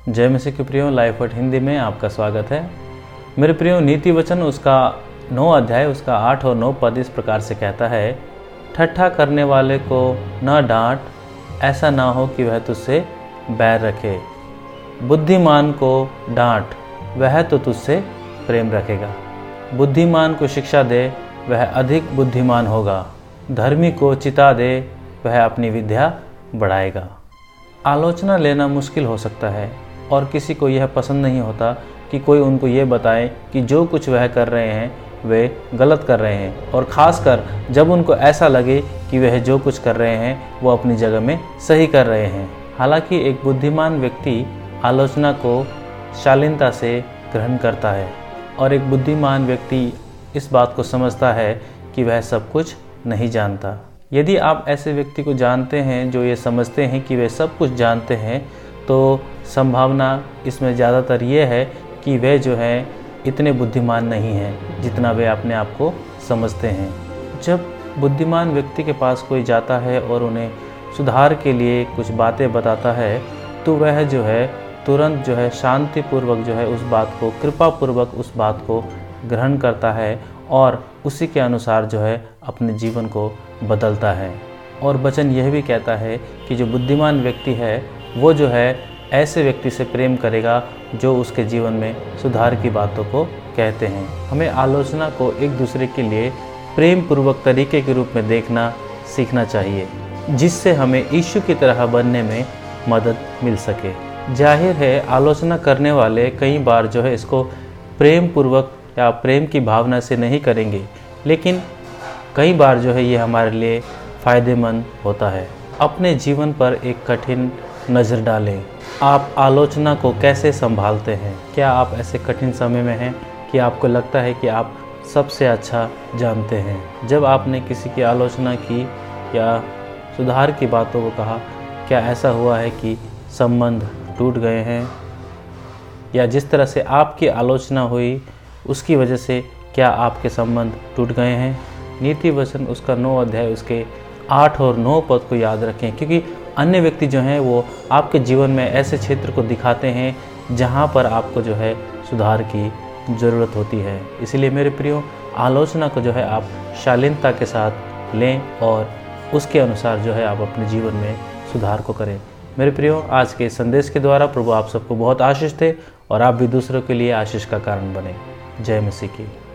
जय मसीह के प्रियो, लाइफ वर्ड हिंदी में आपका स्वागत है। मेरे प्रियो, नीति वचन उसका 9 अध्याय उसका 8 और 9 पद इस प्रकार से कहता है, ठट्ठा करने वाले को न डांट, ऐसा ना हो कि वह तुझसे बैर रखे। बुद्धिमान को डांट, वह तो तुझसे प्रेम रखेगा। बुद्धिमान को शिक्षा दे, वह अधिक बुद्धिमान होगा। धर्मी को चिता दे, वह अपनी विद्या बढ़ाएगा। आलोचना लेना मुश्किल हो सकता है और किसी को यह पसंद नहीं होता कि कोई उनको ये बताए कि जो कुछ वह कर रहे हैं वे गलत कर रहे हैं, और ख़ासकर जब उनको ऐसा लगे कि वह जो कुछ कर रहे हैं वो अपनी जगह में सही कर रहे हैं। हालांकि एक बुद्धिमान व्यक्ति आलोचना को शालीनता से ग्रहण करता है और एक बुद्धिमान व्यक्ति इस बात को समझता है कि वह सब कुछ नहीं जानता। यदि आप ऐसे व्यक्ति को जानते हैं जो ये समझते हैं कि वे सब कुछ जानते हैं, तो संभावना इसमें ज़्यादातर ये है कि वे जो है इतने बुद्धिमान नहीं हैं जितना वे अपने आप को समझते हैं। जब बुद्धिमान व्यक्ति के पास कोई जाता है और उन्हें सुधार के लिए कुछ बातें बताता है, तो वह जो है तुरंत जो है शांतिपूर्वक जो है उस बात को, कृपापूर्वक उस बात को ग्रहण करता है और उसी के अनुसार जो है अपने जीवन को बदलता है। और वचन यह भी कहता है कि जो बुद्धिमान व्यक्ति है वो जो है ऐसे व्यक्ति से प्रेम करेगा जो उसके जीवन में सुधार की बातों को कहते हैं। हमें आलोचना को एक दूसरे के लिए प्रेम पूर्वक तरीके के रूप में देखना सीखना चाहिए, जिससे हमें यीशु की तरह बनने में मदद मिल सके। जाहिर है आलोचना करने वाले कई बार जो है इसको प्रेम पूर्वक या प्रेम की भावना से नहीं करेंगे, लेकिन कई बार जो है ये हमारे लिए फ़ायदेमंद होता है। अपने जीवन पर एक कठिन नज़र डालें। आप आलोचना को कैसे संभालते हैं? क्या आप ऐसे कठिन समय में हैं कि आपको लगता है कि आप सबसे अच्छा जानते हैं? जब आपने किसी की आलोचना की या सुधार की बातों को कहा, क्या ऐसा हुआ है कि संबंध टूट गए हैं? या जिस तरह से आपकी आलोचना हुई उसकी वजह से क्या आपके संबंध टूट गए हैं? नीति वचन उसका 9 अध्याय उसके 8 और 9 पद को याद रखें, क्योंकि अन्य व्यक्ति जो हैं वो आपके जीवन में ऐसे क्षेत्र को दिखाते हैं जहां पर आपको जो है सुधार की ज़रूरत होती है। इसलिए मेरे प्रियो, आलोचना को जो है आप शालीनता के साथ लें और उसके अनुसार जो है आप अपने जीवन में सुधार को करें। मेरे प्रियो, आज के संदेश के द्वारा प्रभु आप सबको बहुत आशीष दे और आप भी दूसरों के लिए आशीष का कारण बने। जय मसीह की।